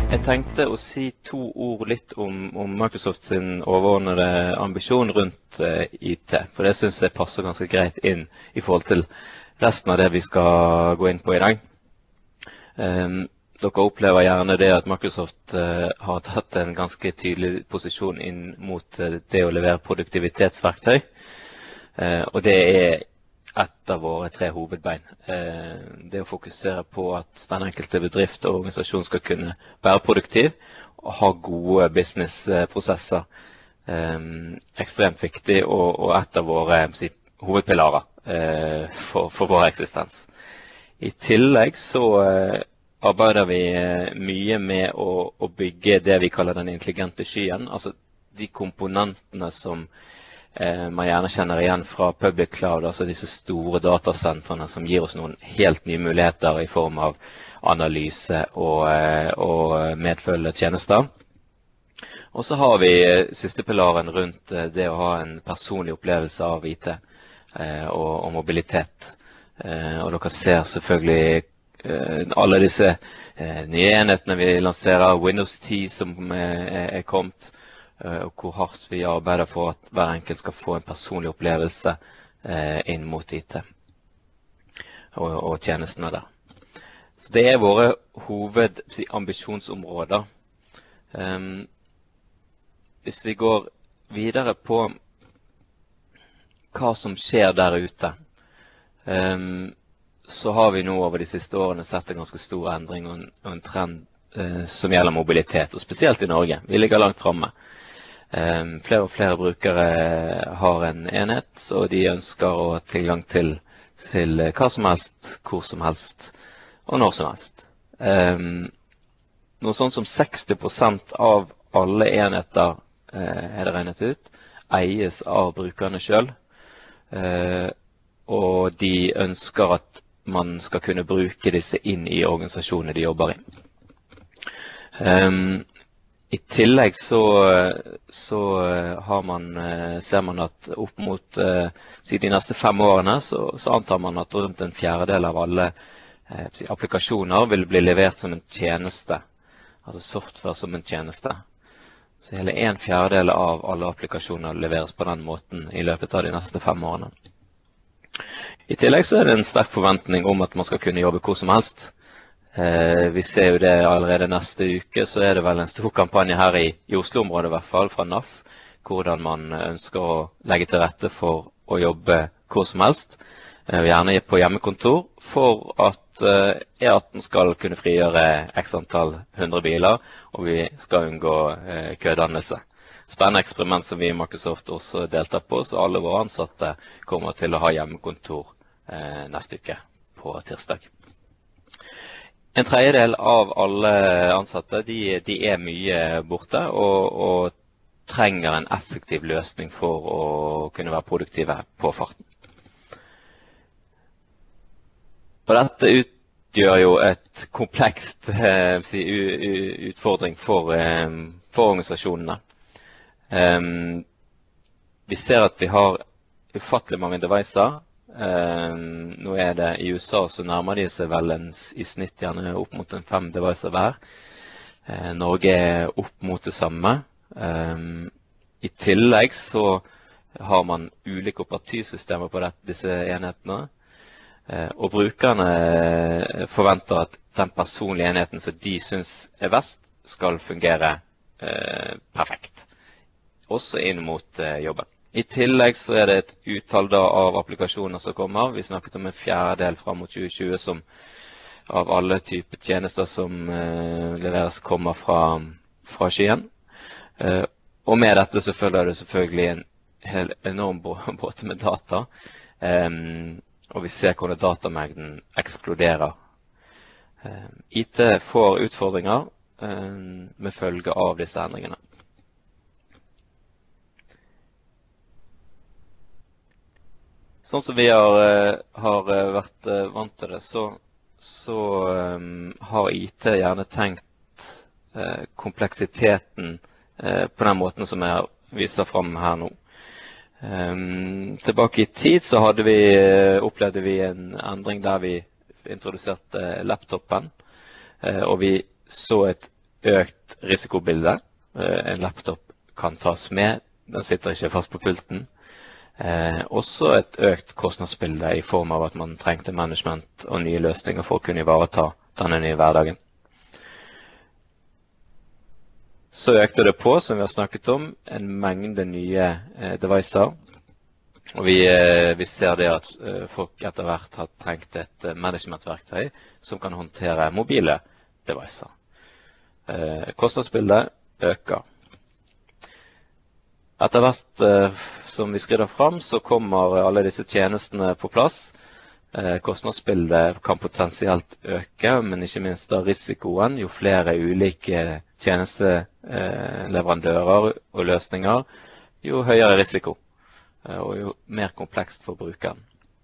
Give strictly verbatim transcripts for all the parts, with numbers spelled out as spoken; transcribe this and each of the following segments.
Jeg tenkte å si to ord litt om, om Microsoft sin overordnede ambisjon rundt uh, I T, for det synes jeg passer ganske greit inn I forhold til resten av det vi skal gå inn på I dag. Um, dere opplever gjerne det at Microsoft uh, har tatt en ganske tydelig posisjon inn mot uh, det å levere produktivitetsverktøy, uh, og det er et av våre tre hovedbein. Det å fokusere på at den enkelte bedrift og organisasjon skal kunne være produktiv og ha gode businessprosesser. Ekstremt viktig og et av våre si, hovedpilarer for, for vår eksistens. I tillegg så arbeider vi mye med å, å bygge det vi kaller den intelligente skyen, altså de komponentene som man gjerne kjenner igjen fra public cloud, altså disse store datasentrene som gir oss noen helt nye muligheter I form av analyse og, og medfølgende tjenester. Og så har vi siste pilaren rundt det å ha en personlig opplevelse av I T og, og mobilitet. Og dere ser selvfølgelig alle disse nye enhetene vi lanserer, Windows ti som er, er kommet, og hvor hardt vi arbeider for at hver enkelt skal få en personlig opplevelse eh, inn mot I T og, og tjenestene der. Så det er våre hovedambisjonsområder. Um, hvis vi går videre på hva som skjer der ute, um, så har vi nå over de siste årene sett en ganske stor endring og en, og en trend eh, som gjelder mobilitet, og spesielt I Norge. Vi ligger langt fremme. Um, flere og flere brukere har en enhet, og de ønsker å ha tilgang til, til hva som helst, hvor som helst, og når som helst. Um, noe sånn som seksti prosent av alle enheter, uh, er det regnet ut, eies av brukerne selv, uh, og de ønsker at man skal kunne bruke disse inn I organisasjoner de jobber I. Um, I tillegg så, så har man, ser man at opp mot de neste fem årene så, så antar man at rundt en fjerdedel av alle eh, applikasjoner vil bli levert som en tjeneste, altså software som en tjeneste. Så hele en fjerdedel av alle applikasjoner leveres på den måten I løpet av de neste fem årene. I tillegg så er det en sterk forventning om at man skal kunne jobbe hvor som helst. Eh, vi ser jo det allerede neste uke, så er det vel en stor kampanje her I, I Oslo-området I hvert fall, fra N A F, hvordan man ønsker å legge til rette for å jobbe hvor som helst, eh, gjerne på hjemmekontor, for at eh, E atten skal kunne frigjøre x antall hundre biler, og vi skal unngå eh, kødannelse. Spennende eksperiment som vi I Microsoft også deltar på, så alle våre ansatte kommer til å ha hjemmekontor eh, neste uke på tirsdag. En tredjedel av alle ansatte, de, de er mye borte og, og trenger en effektiv løsning for å kunne være produktive på farten. Og dette utgjør jo et komplekst eh, utfordring for, eh, for organisasjonene. Um, vi ser at vi har ufattelig mange devicer. Um, nå er det I U S A så nærmer de seg vel en, I snitt gjerne opp mot en fem devicer hver. Uh, Norge er opp mot det samme. Um, I tillegg så har man ulike operativsystemer på dette, disse enhetene. Uh, og brukerne forventer at den personlige enheten som de synes er best, skal fungere uh, perfekt. Også inn mot uh, jobben. I tillegg så er det et uttall da av applikasjoner som kommer. Vi snakket om en fjerdedel frem mot tjue tjue som av alle typer tjenester som uh, leveres kommer fra, fra skyen. Uh, og med dette så følger det selvfølgelig en hel enorm båt med data. Um, og vi ser hvordan datamengden eksploderer. Uh, I T får utfordringer uh, med følge av disse endringene. Sånn som vi har, har vært vant til det, så, så um, har I T gjerne tenkt uh, kompleksiteten uh, på den måten som jeg viser frem her nå. Um, tilbake I tid så hadde vi, uh, opplevde vi en endring der vi introduserte laptopen, uh, og vi så et økt risikobilde. En laptop kan tas med, den sitter ikke fast på pulten. Eh, også et økt kostnadsbilde i form av at man trengte management og nye løsninger for å kunne ivareta denne nye hverdagen. Så økte det på, som vi har snakket om, en mengde nye eh, devicer. Og vi, eh, vi ser det at eh, folk etter hvert har trengt et eh, managementverktøy som kan håndtere mobile devicer. Eh, kostnadsbildet øker. Etter hvert eh, som vi skrider fram, så kommer alle disse tjenestene på plass. Eh, kostnadsbildet kan potensielt øke, men ikke minst da risikoen. Jo flere ulike tjenesteleverandører og løsninger, jo høyere risiko, eh, og jo mer komplekst for brukeren.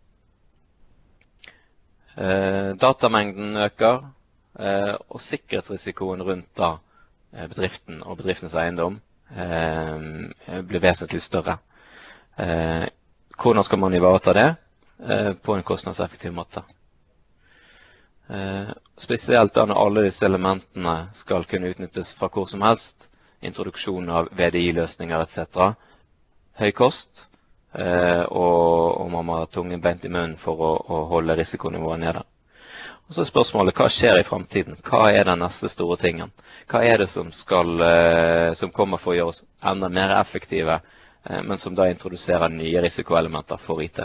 Eh, datamengden øker, eh, og sikkerhetsrisikoen rundt da, eh, bedriften og bedriftens eiendom eh, blir vesentlig større. Eh, hvordan skal man ivareta det eh, på en kostnadseffektiv måte? Eh, spesielt da når alle disse elementene skal kunne utnyttes fra hvor som helst, introduksjon av V D I-løsninger et cetera. Høy kost, eh, og, og man må ha tungen beint i munnen for å, å holde risikonivået nede. Og så er spørsmålet, hva skjer i fremtiden? Hva er den neste store tingen? Hva er det som, skal, eh, som kommer for å gjøre oss enda mer effektive, men som da introduserer nye risikoelementer for I T.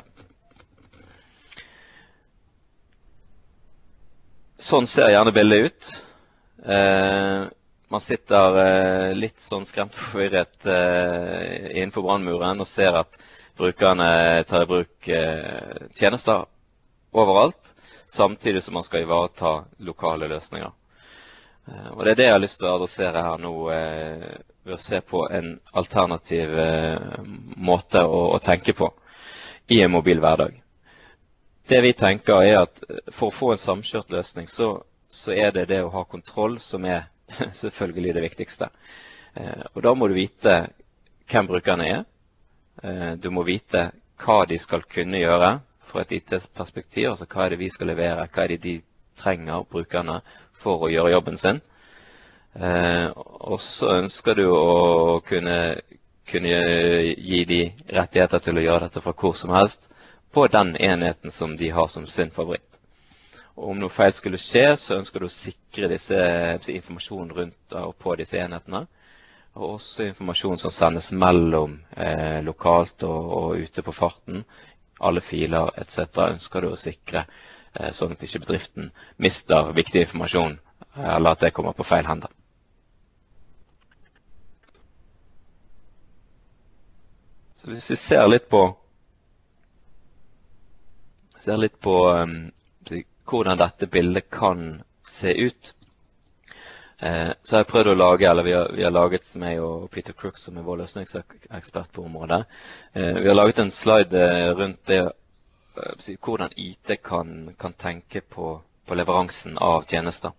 Sånn ser gjerne bildet ut. Eh, man sitter eh, litt sånn skremt forvirret eh, innenfor brannmuren og ser at brukerne tar i bruk eh, tjenester overalt, samtidig som man skal ivareta lokale løsninger. Eh, og det er det jeg har lyst til å adressere her nå, eh, ved å se på en alternativ eh, måte å, å tenke på I en mobil hverdag. Det vi tenker er at for å få en samkjørt løsning, så, så er det det å ha kontroll som er selvfølgelig det viktigste. Eh, og da må du vite hvem brukerne er. Eh, du må vite hva de skal kunne gjøre fra et I T-perspektiv, altså hva er det vi skal levere, hva er det de trenger brukerne for å gjøre jobben sin. Eh, og så ønsker du å kunne, kunne gi de rettigheter til å gjøre dette fra hvor som helst på den enheten som de har som sin favoritt. Og om noe feil skulle skje, så ønsker du å sikre disse informasjonen rundt og på disse enhetene. Og også informasjon som sendes mellom eh, lokalt og, og ute på farten. Alle filer et cetera ønsker du å sikre, eh, sånn at ikke bedriften mister viktig informasjon, eller at det kommer på feil hender. Så hvis vi ser litt på, ser litt på um, hvordan dette bildet kan se ut, eh, så har jeg prøvd å lage, eller vi har, vi har laget meg og Peter Crook, som er vår løsningsekspert på området. Eh, vi har laget en slide rundt det, eh, hvordan I T kan, kan tenke på, på leveransen av tjenester.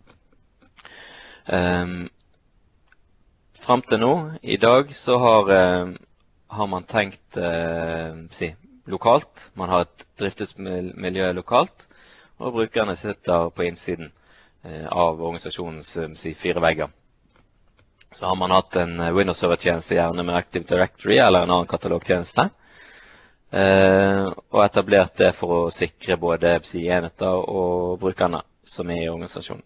Um, frem til nå, i dag, så har... Eh, har man tenkt eh, si, lokalt. Man har et driftsmiljø lokalt, og brukerne sitter på innsiden eh, av organisasjonens si, fire vegger. Så har man hatt en Windows-servertjeneste gjerne med Active Directory eller en annen katalogtjeneste, eh, og etablert det for å sikre både si, enheter og brukerne som er i organisasjonen.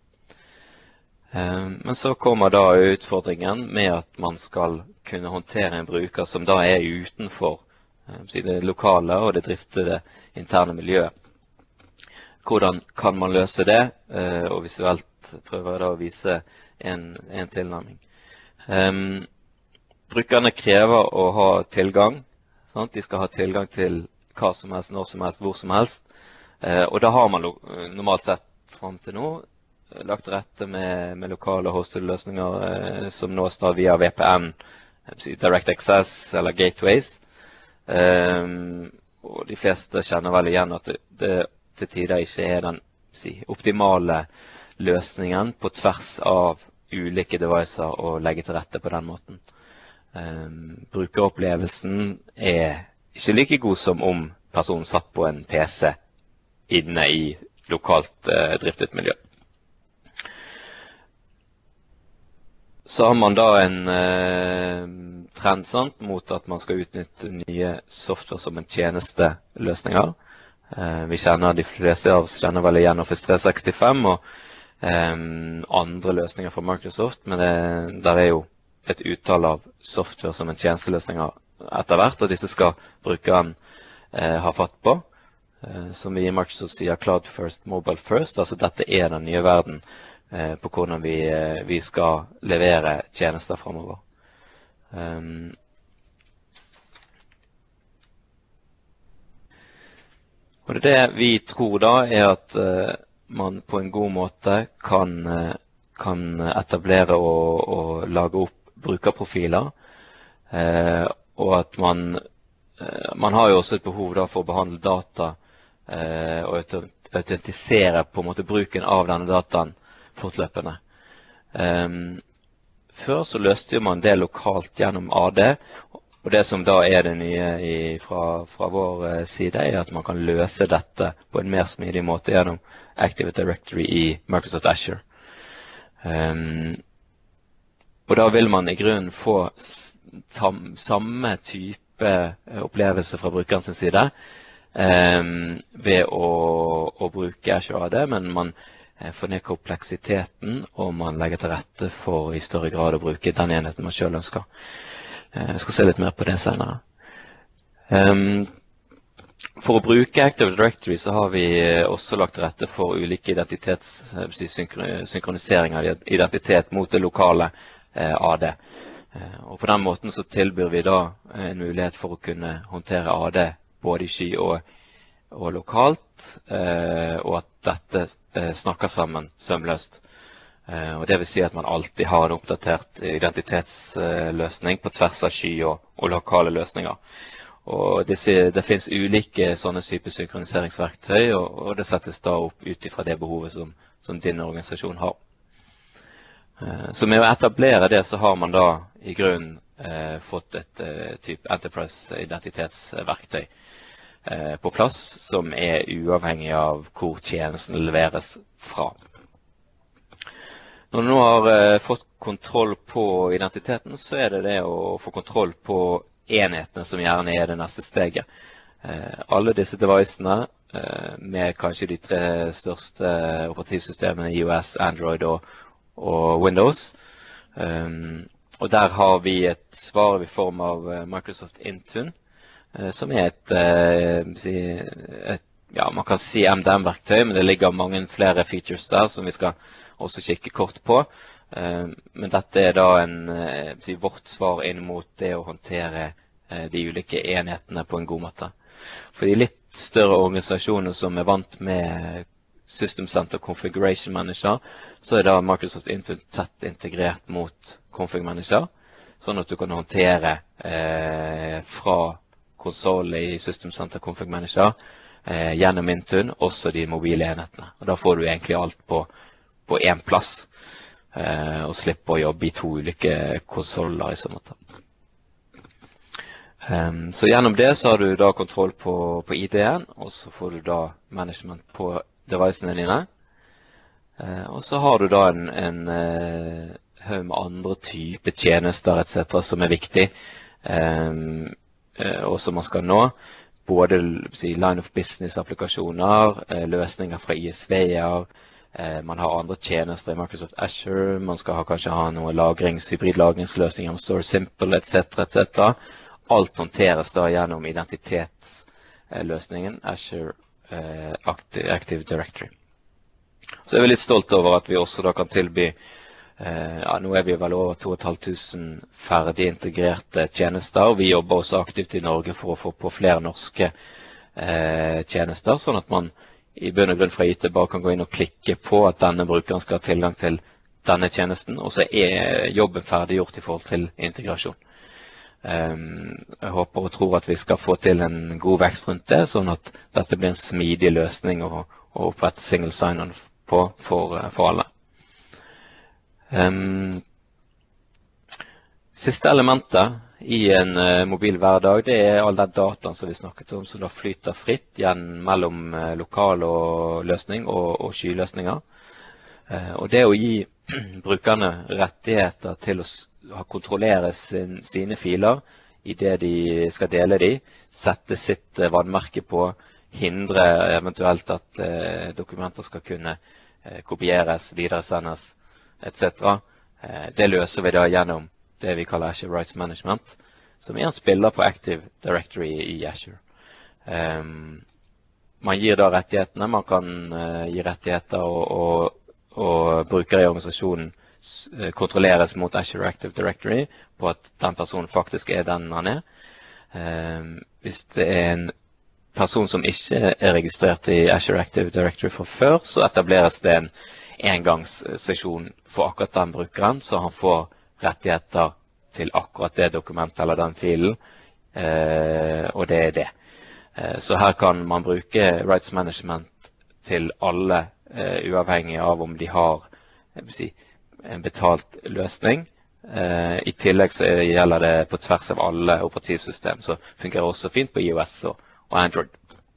Men så kommer da utfordringen med at man skal kunne håndtere en bruker som da er utenfor det lokale og det driftede interne miljøet. Hvordan kan man løse det, og visuelt prøver da å vise en, en tilnærming. Um, brukerne krever å ha tilgang. Sant? De skal ha tilgang til hva som helst, når som helst, hvor som helst. Uh, og da har man normalt sett frem til nå lagt til rette med, med lokale hosted-løsninger eh, som nås da via V P N, Direct Access eller Gateways. Um, og de fleste kjenner vel igjen at det, det til tider ikke er den si, optimale løsningen på tvers av ulike devicer å legge til rette på den måten. Um, brukeropplevelsen er ikke like god som om personen satt på en P C inne i lokalt eh, driftet miljø. så har man da en eh, trend sant, mot at man skal utnytte nye software som en tjenesteløsninger. Eh, vi kjenner, de fleste av oss kjenner vel igjen Office tre sekstifem og eh, andre løsninger fra Microsoft, men det der er jo et uttale av software som en tjenesteløsninger etter hvert, og disse skal brukeren eh, ha fatt på. Eh, som vi i Microsoft sier Cloud First, Mobile First, altså dette er den nye verden eh, på hvordan vi, eh, vi skal levere tjenester fremover. Um, og det, det vi tror da er at eh, man på en god måte kan, eh, kan etablere og, og lage opp brukerprofiler, eh, og at man, eh, man har jo også et behov da for å behandle data eh, og autentisere på en måte bruken av denne dataen fortløpende. Eh, før så løste jo man det lokalt gjennom A D, og det som da er det nye i, fra, fra vår side er at man kan løse dette på en mer smidig måte gjennom Active Directory i Microsoft Azure. Eh, Og da vil man i grunnen få samme type opplevelse fra brukerens side eh, ved å, å bruke Azure A D, men man får ned kompleksiteten, og man legger til rette for i større grad å bruke den enheten man selv ønsker. Eh, jeg skal se litt mer på det senere. Um, For å bruke Active Directory så har vi også lagt til rette for ulike identitetssynkronisering av identitet mot det lokale eh, A D. Eh, og på den måten så tilbyr vi da en mulighet for å kunne håndtere A D både i sky og, og lokalt, eh, og at dette eh, snakker sammen sømløst. Eh, og det vil si at man alltid har en oppdatert identitetsløsning på tvers av sky og, og lokale løsninger. Og disse, det finnes ulike sånne type synkroniseringsverktøy, og, og det settes da opp ut ifra det behovet som, som din organisasjon har. Eh, så med å etablere det så har man da i grunnen eh, fått et eh, type enterprise-identitetsverktøy eh, på plass, som er uavhengig av hvor tjenesten leveres fra. Når du nå har eh, fått kontroll på identiteten, så er det det å få kontroll på enhetene som gjerne er det neste steget. Eh, alle disse devicene, eh, med kanskje de tre største operativsystemene iOS, Android og, og Windows. Um, og der har vi et svar i form av Microsoft Intune, eh, som er et, eh, et, ja, man kan si M D M-verktøy, men det ligger mange flere features der som vi skal også kikke kort på. Men dette er da en, vårt svar inn mot det å håndtere de ulike enhetene på en god måte. For de litt større organisasjoner som er vant med System Center Configuration Manager, så er da Microsoft Intune tett integrert mot Config Manager, sånn at du kan håndtere eh, fra konsolen i System Center Config Manager eh, gjennom Intune også de mobile enhetene. Og da får du egentlig alt på, på en plass. Uh, og slippe å jobbe i to ulike konsoler i så måte. Um, så gjennom det så har du da kontroll på, på I D-en, og så får du da management på devicene dine. Uh, og så har du da en, en uh, haug med andre typer tjenester et cetera som er viktig, um, uh, og som man skal nå. Både si, line of business-applikasjoner, uh, løsninger fra I S V-er, man har andre tjenester i Microsoft Azure, man skal ha, kanskje ha noen lagrings, hybridlagringsløsninger, Store Simple, et cetera, et cetera. Alt håndteres da gjennom identitetsløsningen Azure eh, Active Directory. Så er vi litt stolt over at vi også da kan tilby, eh, ja, nå er vi vel over to tusen fem hundre ferdig integrerte tjenester, og vi jobber også aktivt i Norge for å få på flere norske eh, tjenester, sånn at man i bunn og grunn fra I T bare kan gå inn og klikke på at denne brukeren skal ha tilgang til denne tjenesten, og så er jobben ferdig gjort i forhold til integrasjon. Um, jeg håper og tror at vi skal få til en god vekst rundt det, sånn at dette blir en smidig løsning å, å opprette single sign-on på for, for alle. Um, siste elementet i en uh, mobil hverdag, det er all den dataen som vi snakket om, som da flyter fritt igjen mellom uh, lokal og løsning og, og skyløsninger. Og det å gi brukerne rettigheter til å kontrollere sin, sine filer i det de skal dele de, sette sitt vannmerke på, hindre eventuelt at eh, dokumenter skal kunne eh, kopieres, videresendes, et cetera. Eh, det løser vi da gjennom det vi kaller Azure Rights Management, som er en spiller på Active Directory i Azure. Um, man gir da rettighetene, man kan uh, gi rettigheter og, og og brukere i organisasjonen kontrolleres mot Azure Active Directory på at den personen faktisk er den han er. Eh, hvis det er en person som ikke er registrert i Azure Active Directory fra før, så etableres det en engangssesjon for akkurat den brukeren, så han får rettigheter til akkurat det dokumentet eller den filen, eh, og det er det. Eh, så her kan man bruke Rights Management til alle, Uh, uavhengig av om de har jeg vil si, en betalt løsning. Uh, I tillegg så gjelder det på tvers av alle operativsystem, så fungerer også fint på iOS og, og Android.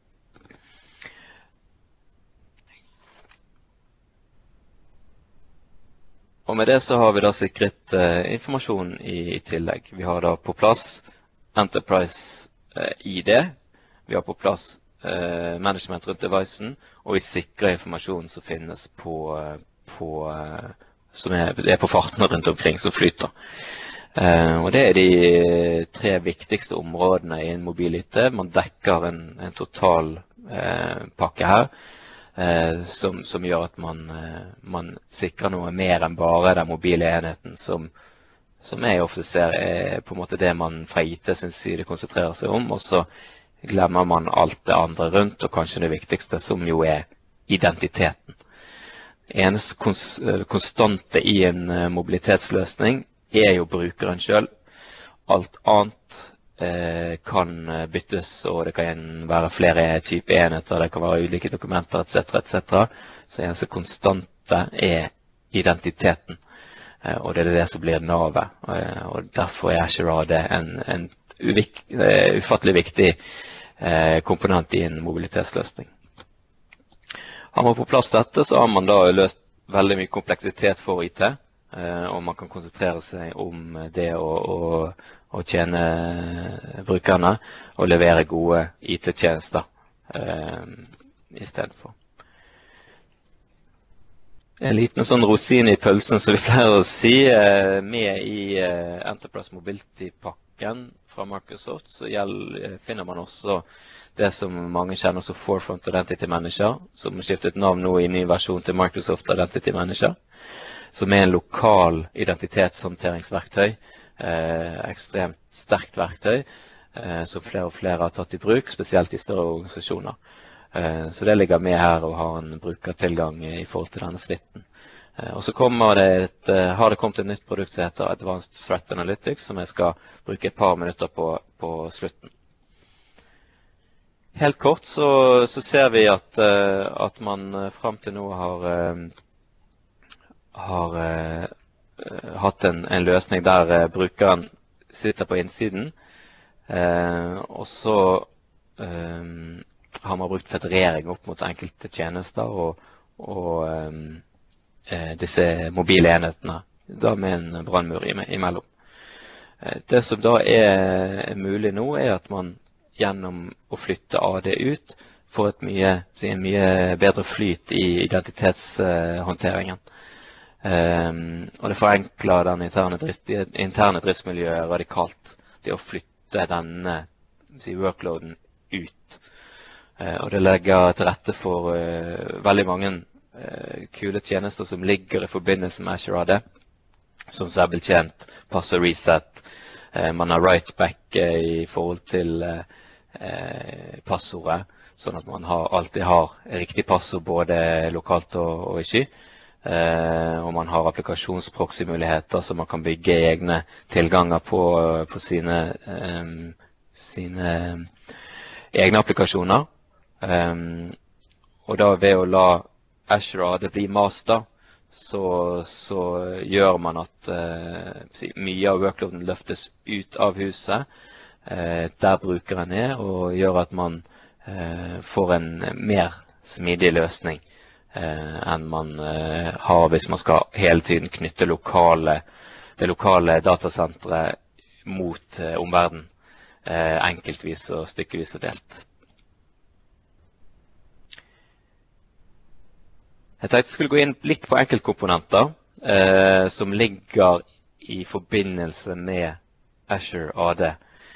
Og med det så har vi da sikret uh, informasjon i, i tillegg. Vi har da på plass Enterprise uh, I D, vi har på plass Uh, management rundt devicen, og vi sikrer informasjonen som finnes på, på, uh, som er, er på farten rundt omkring, som flyter. Uh, og det er de tre viktigste områdene i en mobil-I T. Man dekker en, en total uh, pakke her, uh, som, som gjør at man, uh, man sikrer noe mer enn bare den mobile enheten, som, som jeg ofte ser er på en måte det man fra I T sin side konsentrerer seg om, og så glemmer man alt det andre rundt, og kanskje det viktigste, som jo er identiteten. Eneste konstante i en mobilitetsløsning er jo brukeren selv. Alt annet eh, kan byttes, og det kan være flere typer enheter, det kan være ulike dokumenter, et cetera, et cetera. Så eneste konstante er identiteten, eh, og det er det som blir navet. Eh, og derfor er Azure A D en, en uvik, uh, ufattelig viktig uh, komponent i en mobilitetsløsning. Har man på plass dette, så har man da løst veldig mye kompleksitet for I T, uh, og man kan konsentrere seg om det å, å, å tjene brukerne og levere gode I T-tjenester uh, i stedet for. En liten sånn rosin i pølsen, som vi pleier å si, uh, med i uh, Enterprise Mobility-pakken fra Microsoft, så gjelder, finner man også det som mange kjenner som Forefront Identity Manager, som har skiftet navn nå i ny versjon til Microsoft Identity Manager, som er en lokal identitetshåndteringsverktøy, eh, ekstremt sterkt verktøy, eh, som flere og flere har tatt i bruk, spesielt i større organisasjoner. Eh, så det ligger med her og har en brukertilgang i forhold til denne snitten. Og så kommer det et, har det kommet et nytt produkt som heter Advanced Threat Analytics, som jeg skal bruke et par minutter på, på slutten. Helt kort så, så ser vi at, at man frem til nå har, har hatt en, en løsning der brukeren sitter på innsiden, og så har man brukt federering opp mot enkelte tjenester og, og disse mobile enhetene, da med en brannmur imellom. Det som da er mulig nå, er at man gjennom å flytte A D ut får et mye, en mye bedre flyt i identitetshåndteringen. Og det forenkler den interne, drift, interne driftsmiljøet radikalt, det å flytte denne si, workloaden ut. Og det legger til rette for uh, veldig mange kule tjenester som ligger i forbindelse med Azure A D, som selvbetjent, passord reset, man har write back i forhold til passordet, sånn at man har, alltid har riktig passord både lokalt og, og i sky, og man har applikasjonsproxy-muligheter, så man kan bygge egne tilganger på, på sine, sine egne applikasjoner, og da ved å la Azure A D blir master, så, så gjør man at eh, mye av workloaden løftes ut av huset, eh, der brukeren er, og gjør at man eh, får en mer smidig løsning eh, enn man eh, har hvis man skal hele tiden knytte lokale, det lokale datasenteret mot eh, omverdenen, eh, enkeltvis og stykkevis og delt. Jeg tenkte jeg skulle gå inn litt på enkeltkomponenter eh, som ligger i forbindelse med Azure A D.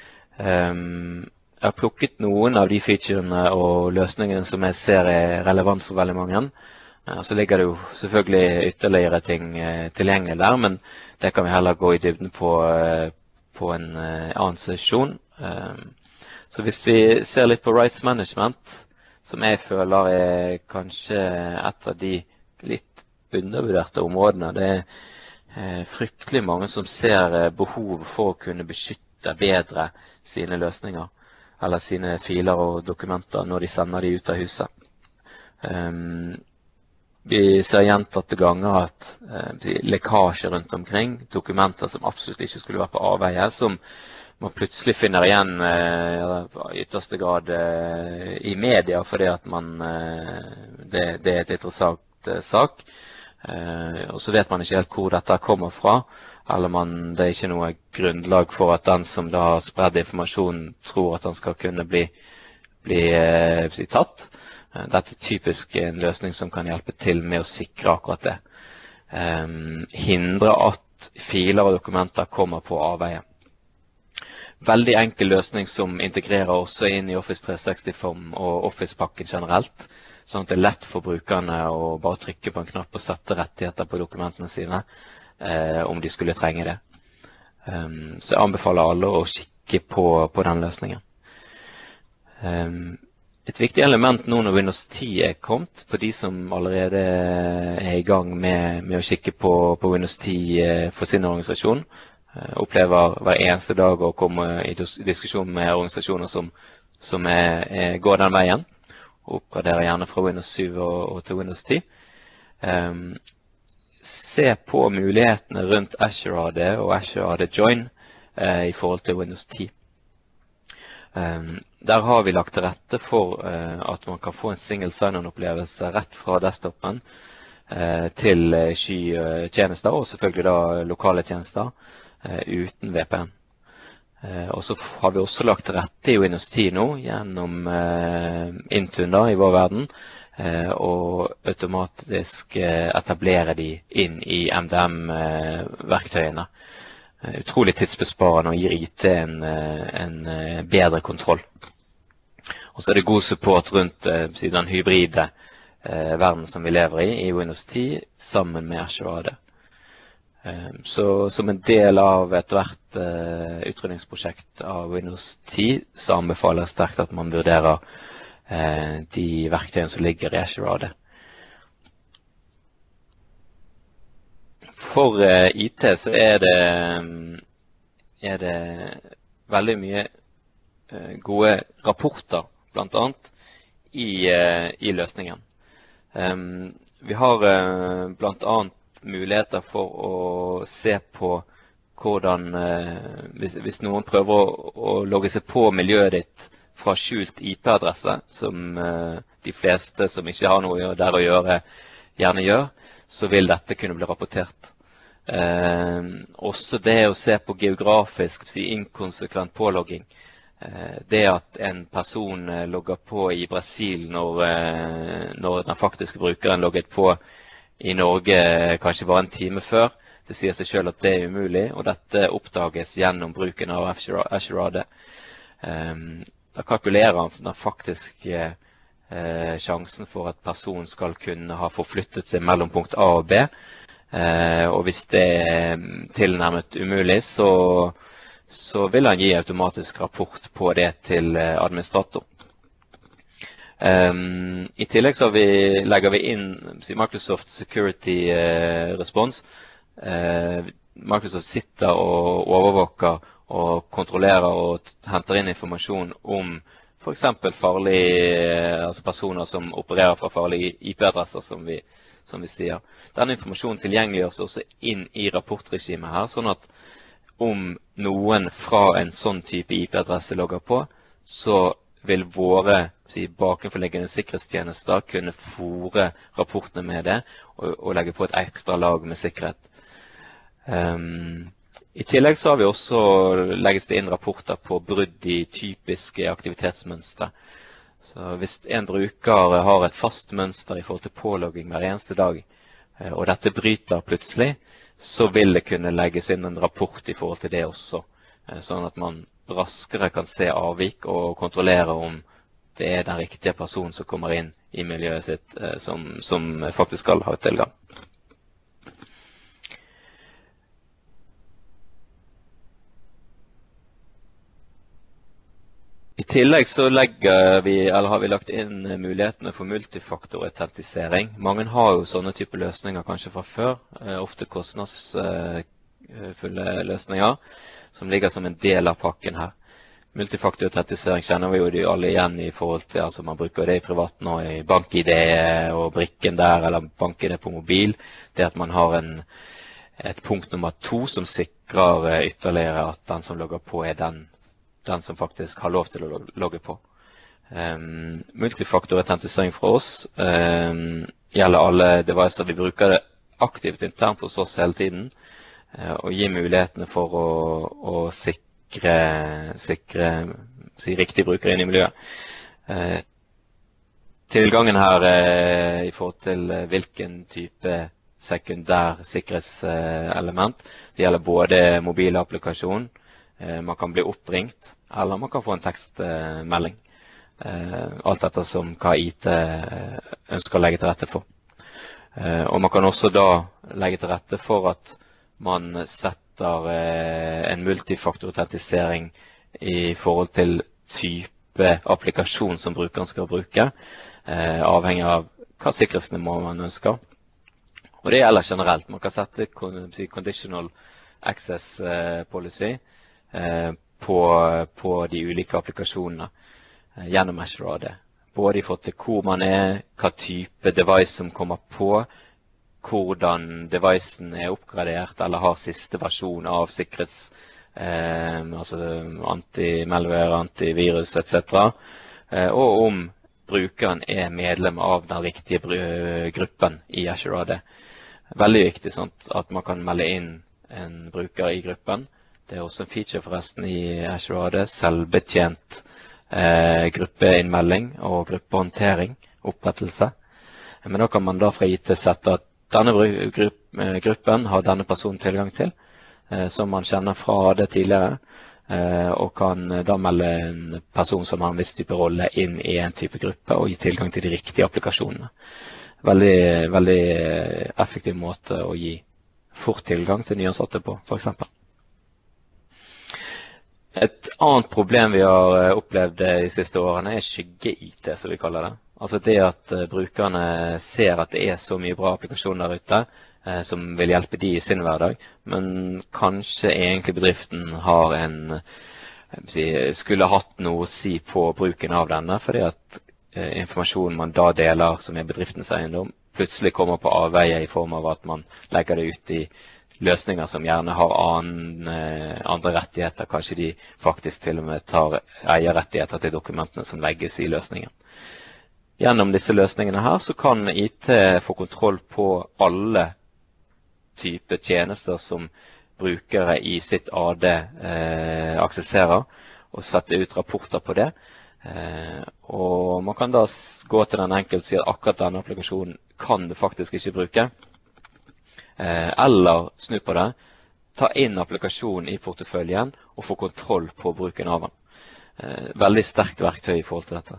Um, jeg har plukket noen av de featurene og løsningene som jeg ser er relevant for veldig mange. Uh, så ligger det jo selvfølgelig ytterligere ting uh, tilgjengelig der, men det kan vi heller gå i dybden på, uh, på en uh, annen sesjon. Um, så hvis vi ser litt på rights management, som jeg føler er kanskje et av de litt undervurderte områdene. Det er eh, fryktelig mange som ser eh, behov for å kunne beskytte bedre sine løsninger, eller sine filer og dokumenter når de sender de ut av huset. Um, vi ser gjentatte ganger at eh, lekkasje rundt omkring, dokumenter som absolutt ikke skulle vært på avveie, som man plutselig finner igjen eh, i ytterste grad eh, i media, fordi at man, eh, det, det er et interessant eh, sak. Eh, og så vet man ikke helt hvor dette kommer fra, eller man, det er ikke noe grunnlag for at den som da har spredd informasjonen tror at han skal kunne bli, bli, eh, bli tatt. Eh, dette er typisk en løsning som kan hjelpe til med å sikre akkurat det. Eh, hindre at filer og dokumenter kommer på avveie. Veldig enkel løsning som integrerer også inn i Office tre seksti-form og Office-pakken generelt, sånn at det er lett for brukerne å bare trykke på en knapp og sette rettigheter på dokumentene sine, eh, om de skulle trenge det. Um, så jeg anbefaler alle å kikke på, på den løsningen. Um, et viktig element nå når Windows ti er kommet, for de som allerede er i gang med, med å kikke på, på Windows ti eh, for sin organisasjon, opplever hver eneste dag å komme i diskusjon med organisasjoner som, som er, er, går den veien, og oppgraderer gjerne fra Windows syv og, og til Windows ti. Um, se på mulighetene rundt Azure A D og Azure A D Join uh, i forhold til Windows ti. Um, der har vi lagt til rette for uh, at man kan få en single sign-on-opplevelse rett fra desktopen uh, til skytjenester, og selvfølgelig da lokale tjenester, Uh, uten V P N. Uh, og så har vi også lagt til rette i Windows ti nå gjennom uh, Intune i vår verden, uh, og automatisk uh, etablere de inn i M D M-verktøyene. Uh, utrolig tidsbesparende og gir I T en, uh, en uh, bedre kontroll. Og så er det god support rundt uh, den hybride uh, verden som vi lever i i Windows ti sammen med Azure A D. Så som en del av et hvert uh, utrydningsprosjekt av Windows ti, så anbefaler jeg sterkt at man vurderer uh, de verktøyene som ligger i Azure A D. For uh, I T så er det, er det veldig mye uh, gode rapporter, blant annet, i, uh, i løsningen. Um, vi har uh, blant annet muligheter for å se på hvordan, eh, hvis, hvis noen prøver å, å logge seg på miljøet ditt fra skjult I P-adresse, som eh, de fleste som ikke har noe der å gjøre, gjerne gjør, så vil dette kunne bli rapportert. Eh, også det å se på geografisk, si, inkonsekvent pålogging. Eh, det at en person eh, logger på i Brasil når, eh, når den faktiske brukeren logget på i Norge kanskje bare en time før. Det sier seg selv at det er umulig, og dette oppdages gjennom bruken av Azure A D. Um, da kalkulerer den faktiske uh, sjansen for at personen skal kunne ha forflyttet seg mellom punkt A og B. Uh, og hvis det er tilnærmet umulig, så, så vil han gi automatisk rapport på det til administrator. Um, I tillegg så vi, legger vi inn Microsoft Security uh, Response. Uh, Microsoft sitter og overvåker og kontrollerer og henter inn informasjon om for eksempel farlige, altså personer som opererer fra farlige I P-adresser, som vi, som vi sier. Denne informasjonen tilgjengeliggjøres også inn i rapportregimet her, sånn at om noen fra en sånn type I P-adresse logger på, så vil våre si, bakenforliggende sikkerhetstjenester kunne fôre rapportene med det, og, og legge på et ekstra lag med sikkerhet. Um, I tillegg så har vi også legges det inn rapporter på brudd i typiske aktivitetsmønstre. Så hvis en bruker har et fast mønster i forhold til pålogging hver eneste dag, og dette bryter plutselig, så vil det kunne legges inn en rapport i forhold til det også, sånn at man raskere kan se avvik og kontrollere om det er den riktige personen som kommer inn i miljøet sitt som, som faktisk skal ha tilgang. I tillegg så legger vi, eller har vi lagt inn mulighetene for multifaktorautentisering. Mange har jo sånne type løsninger kanskje fra før, ofte kostnadsfulle løsninger, som ligger som en del av pakken her. Multifaktorautentisering kjenner vi jo de alle igjen i forhold til, altså man bruker det i privat nå, i bank-I D og brikken der, eller bank-I D på mobil. Det at man har en, et punkt nummer to som sikrer ytterligere at den som logger på er den den som faktisk har lov til å logge på. Um, multifaktorautentisering fra oss um, gjelder alle devicer. Vi bruker det aktivt internt hos oss hele tiden, uh, og gir mulighetene for å, å sikre, sikre si, riktig bruker inn i miljøet. Uh, tilgangen her uh, i forhold til uh, hvilken type sekundær sikkerhetselement. Det gjelder både mobile applikasjon, man kan bli oppringt, eller man kan få en tekstmelding. Alt dette som hva I T ønsker å legge til rette for. Og man kan også da legge til rette for at man setter en multifaktorautentisering i forhold til type applikasjon som brukeren skal bruke, avhengig av hva sikkerhetsnivå man ønsker. Og det gjelder generelt. Man kan sette conditional access policy På, på de ulike applikasjonene gjennom Azure A D. Både i forhold til hvor man er, hva type device som kommer på, hvordan devicen er oppgradert eller har siste versjon av sikkerhets, eh, altså anti-malware, antivirus et cetera. Eh, og om brukeren er medlem av den riktige gruppen i Azure A D. Veldig viktig, sant, at man kan melde inn en bruker i gruppen. Det er også en feature forresten i Azure A D, selvbetjent eh, gruppeinnmelding og gruppehåndtering, opprettelse. Men da kan man da fra I T sette at denne gruppen har denne personen tilgang til, eh, som man kjenner fra A D tidligere, eh, og kan da melde en person som har en viss type rolle inn i en type gruppe og gi tilgang til de riktige applikasjonene. Veldig, veldig effektiv måte å gi fort tilgang til nyansatte på, for eksempel. Et annet problem vi har opplevd de siste årene er skygge-I T, som vi kaller det. Altså det at brukerne ser at det er så mye bra applikasjoner der ute eh, som vil hjelpe de i sin hverdag, men kanskje egentlig bedriften har en, si, skulle hatt noe å si på bruken av denne, fordi at eh, informasjonen man da deler som er bedriftens eiendom, plutselig kommer på avveie i form av at man legger det ut i løsninger som gjerne har annen, andre rettigheter. Kanskje de faktisk til og med tar eierrettigheter til dokumentene som legges i løsningen. Gjennom disse løsningene her så kan I T få kontroll på alle typer tjenester som brukere i sitt A D eh, aksesserer, og sette ut rapporter på det. Eh, og man kan da gå til den enkelte og si at akkurat denne applikasjonen kan du faktisk ikke bruke. Eller snu på det, ta inn applikasjonen i porteføljen og få kontroll på bruken av den. Veldig sterkt verktøy i forhold til dette.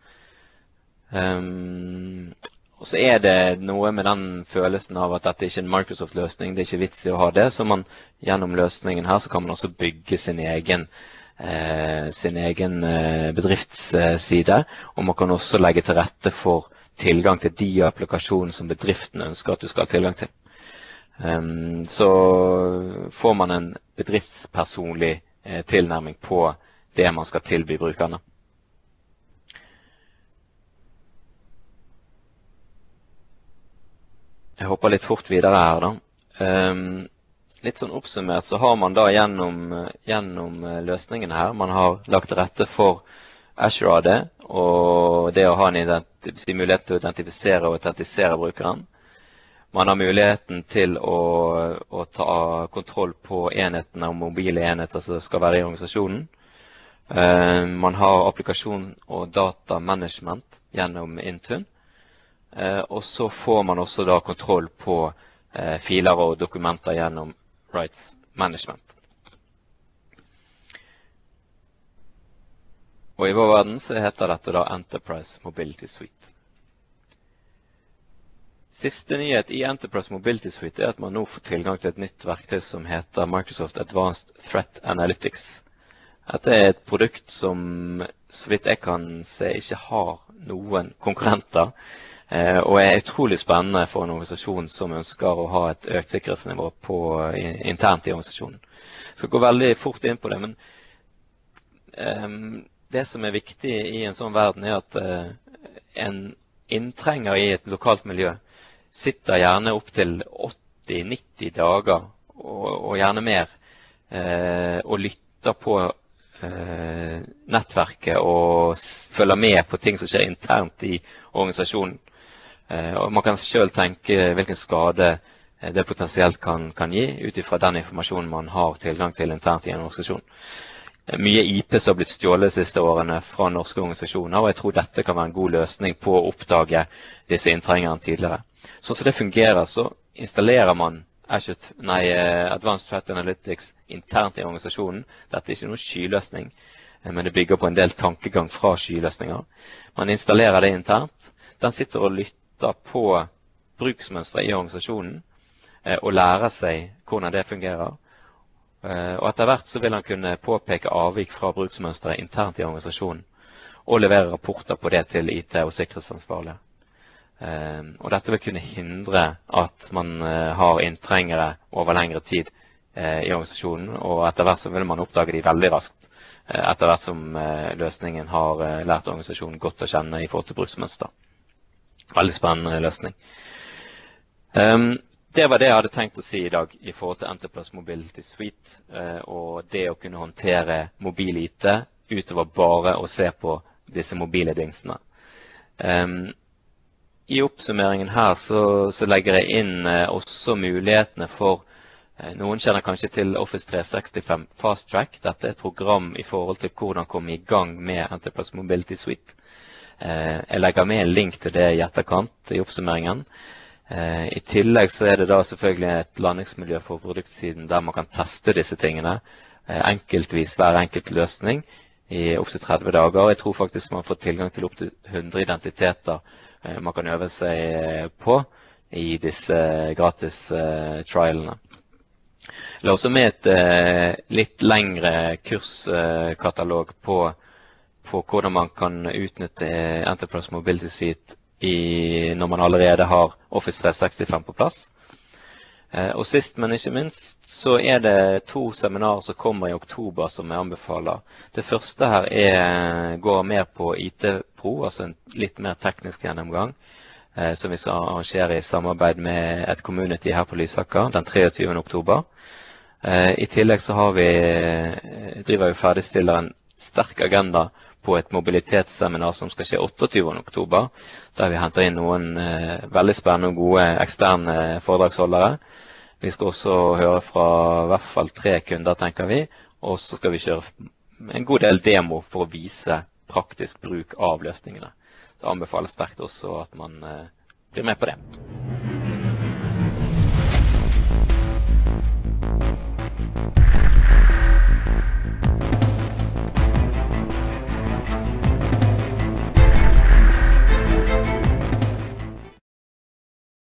Um, og så er det noe med den følelsen av at dette ikke er en Microsoft-løsning, det er ikke vits i å ha det, så man gjennom løsningen her så kan man også bygge sin egen, eh, sin egen eh, bedriftsside, og man kan også legge til rette for tilgang til de applikasjonene som bedriften ønsker at du skal ha tilgang til. Um, så får man en bedriftspersonlig eh, tilnærming på det man skal tilby brukerne. Jeg hopper litt fort videre her da. Um, litt sånn oppsummert så har man da gjennom, gjennom løsningene her, man har lagt til rette for Azure har det, og det å ha en mulighet til å identifisere og autentisere brukeren. Man har muligheten til å, å ta kontroll på enhetene og mobile enheter som skal være i organisasjonen. Uh, man har applikasjon og datamanagement gjennom Intune. Uh, og så får man også da kontroll på uh, filer og dokumenter gjennom Rights Management. Og i vår verden så heter dette da Enterprise Mobility Suite. Siste nyhet i Enterprise Mobility Suite er at man nå får tilgang til et nytt verktøy som heter Microsoft Advanced Threat Analytics. Dette er et produkt som, så vidt jeg kan se, ikke har noen konkurrenter, eh, og er utrolig spennende for en organisasjon som ønsker å ha et økt sikkerhetsnivå på, internt i organisasjonen. Jeg skal gå veldig fort inn på det, men eh, det som er viktig i en sånn verden er at eh, en inntrenger i et lokalt miljø sitter gjerne opp til åtti til nitti dager, og, og gjerne mer, eh, og lytter på eh, nettverket og følger med på ting som skjer internt i organisasjonen. Eh, og man kan selv tenke hvilken skade det potensielt kan, kan gi, ut ifra den informasjonen man har tilgang til internt i en organisasjon. Mye I P som har blitt stjålet de siste årene fra norske organisasjoner, og jeg tror dette kan være en god løsning på å oppdage disse inntrengerne tidligere. Sånn som det fungerer, så installerer man Azure, nei, Advanced Threat Analytics internt i organisasjonen. Dette er ikke noen skyløsning, men det bygger på en del tankegang fra skyløsninger. Man installerer det internt. Den sitter og lytter på bruksmønstre i organisasjonen, og lærer seg hvordan det fungerer. Og etter hvert så vil han kunne påpeke avvik fra bruksmønstre internt i organisasjonen, og levere rapporter på det til I T- og sikkerhetsansvarlige. Uh, og dette vil kunne hindre at man uh, har inntrengere over lengre tid uh, i organisasjonen, og etter hvert så vil man oppdage de veldig raskt, uh, etter hvert som uh, løsningen har uh, lært organisasjonen godt å kjenne i forhold til bruksmønster. Veldig spennende løsning. Um, det var det jeg hadde tenkt å si i dag i forhold til Enterprise Mobility Suite, uh, og det å kunne håndtere mobil I T utover bare å se på disse mobile dingsene. Um, I oppsummeringen her så, så legger jeg inn eh, også mulighetene for, eh, noen kjenner kanskje til Office tre sekstifem Fast Track. Dette er et program i forhold til hvordan komme i gang med Enterprise Mobility Suite. Eh, jeg legger med en link til det i etterkant i oppsummeringen. Eh, I tillegg så er det da selvfølgelig et landingsmiljø for produktsiden der man kan teste disse tingene, eh, enkeltvis hver enkelt løsning i opp til tretti dager. Jeg tror faktisk man får tilgang til opp til hundre identiteter man kan øve seg på i disse gratis uh, trialene. Det er også med et uh, litt lengre kurskatalog på, på hvordan man kan utnytte Enterprise Mobility Suite i, når man allerede har Office tre sekstifem på plass. Uh, og sist, men ikke minst, så er det to seminarer som kommer i oktober som jeg anbefaler. Det første her er, går mer på I T-pro, altså en litt mer teknisk gjennomgang, eh, som vi skal arrangere i samarbeid med et community her på Lysaker den treogtyvende oktober. Eh, I tillegg så har vi, driver vi ferdigstiller en sterk agenda på et mobilitetsseminar som skal skje otteogtyvende oktober, der vi henter inn noen eh, veldig spennende og gode eksterne foredragsholdere. Vi skal også høre fra I hvert fall tre kunder, tenker vi, og så skal vi kjøre en god del demo for å vise praktisk bruk av løsningene. Det anbefales sterkt også at man eh, blir med på det.